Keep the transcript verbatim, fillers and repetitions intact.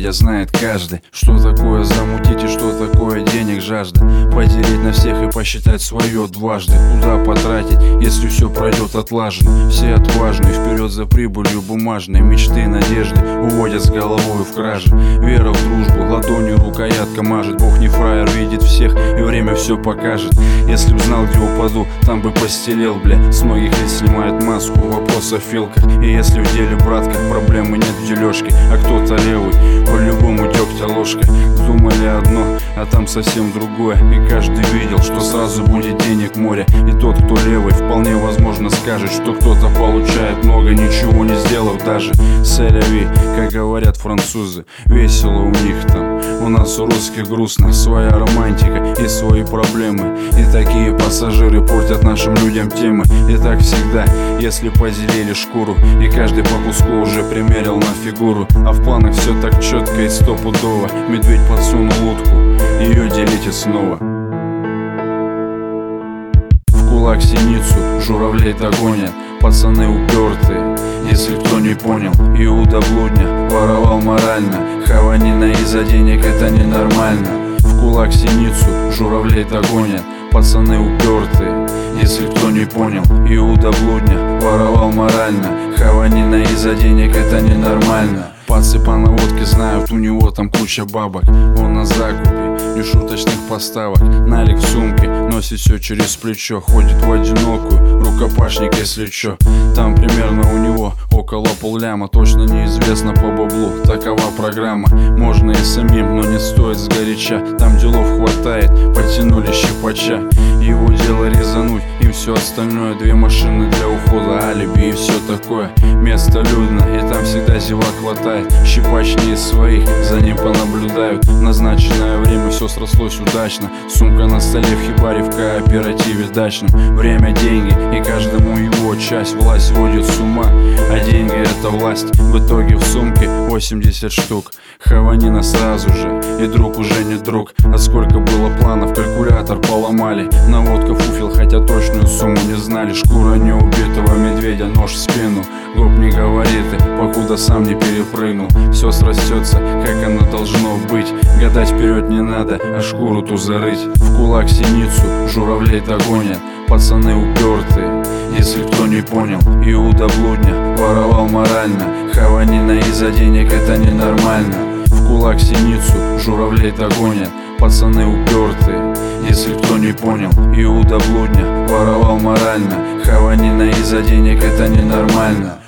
медведя знает каждый, что такое замутить и что такое денег жажда. Поделить на всех и посчитать свое дважды. Куда потратить, если все пройдет отлаженно? Все отважные, вперед за прибылью бумажной. Мечты, надежды уводят с головой в краже. Вера в дружбу, ладонью рукоятка мажет. Бог не фраер, видит всех и время все покажет. Если б знал, где упаду, там бы постелел, бля. С многих лет снимает маску, вопрос о филках. И если в деле, братка, проблемы нет в дележке, а кто-то левый, по-любому дегтя ложка. Думали одно, а там совсем другое. И каждый видел, что сразу будет денег море. И тот, кто левый, вполне возможно скажет, что кто-то получает много, ничего не сделав даже. Селяви, как говорят французы, весело у них там. У нас у русских грустно, своя романтика и свои проблемы. И такие пассажиры портят нашим людям темы. И так всегда, если поделили шкуру, и каждый по куску уже примерил на фигуру. А в планах все так четко и стопудово. Медведь подсунул утку, ее делите снова. В кулак синицу журавлей догонят, пацаны упертые, если кто не понял. Иуда блудня воровал морально, хаванина из-за денег это ненормально. В кулак синицу журавлей догонят, пацаны упертые, если кто не понял. Иуда блудня воровал морально, хаванина из-за денег это ненормально. Пацы по наводке знают, у него там куча бабок. Он на закупе, нешуточных поставок. Налик в сумке, носит все через плечо. Ходит в одинокую, рукопашник если чё. Там примерно у него около полляма. Точно неизвестно по баблу, такова программа. Можно и самим, но не стоит сгоряча. Там делов хватает, потянули щипача. Его дело резануть, им все остальное. Две машины для ухода, алиби и все такое. Место людно, и там всегда зевак хватает. Щипач не из своих, за ним понаблюдают. В назначенное время все срослось удачно. Сумка на столе в хибаре, в кооперативе дачном. Время, деньги, и каждому его часть. Власть сводит с ума, а деньги это власть. В итоге в сумке восемьдесят штук. Хаванина сразу же, и друг уже не друг. А сколько было планов, калькулятор поломали. Наводка фуфел, хотя точную сумму не знали. Шкура неубитого медведя, нож в спину. Гоп не говорит и покуда сам не перепрыгнул. Все срастется, как оно должно быть. Гадать вперед не надо, а шкуру ту зарыть. В кулак синицу журавлей догонят, пацаны упертые, если кто не понял. Иуда блудня воровал морально, хаванина из-за денег это ненормально. В кулак синицу журавлей догонят, пацаны упертые, если кто не понял. Иуда блудня воровал морально, хаванина из-за денег это ненормально.